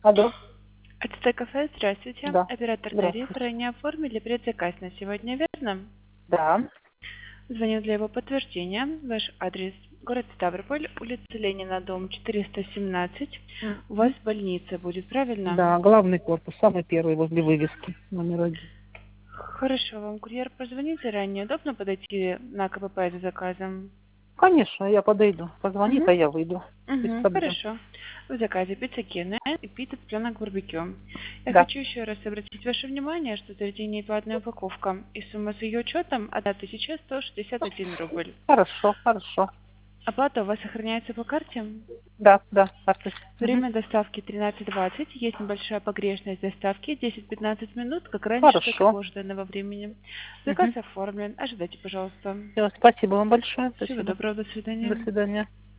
Алло, АТТ кафе, здравствуйте. да, Оператор здравствуйте. тарифа не оформили предзаказ на сегодня, верно? Да, Звоню для его подтверждения. Ваш адрес город Ставрополь, улица Ленина, дом 417. У вас мгм. больница будет, правильно? Да, главный корпус, самый первый возле вывески, номер 1. Хорошо, вам курьер позвонит заранее. Удобно подойти на КПП за заказом? Конечно, я подойду. Позвонит, Угу. а я выйду. Без Угу, проблем. хорошо. В заказе пицца Кена и пицца цыпленок барбекю. Я Да, хочу еще раз обратить ваше внимание, что заведение платная упаковка, и сумма с ее учетом 1161 рубль. хорошо, хорошо. Оплата у вас сохраняется по карте. Да, да, карточка. Мгм. Время доставки 13:20. Есть небольшая погрешность доставки 10-15 минут, как раньше, так и Хорошо. позже данного времени. Заказ Угу. оформлен. Ожидайте, пожалуйста. Все, спасибо вам большое. Всего Спасибо. доброго, до До свидания. свидания.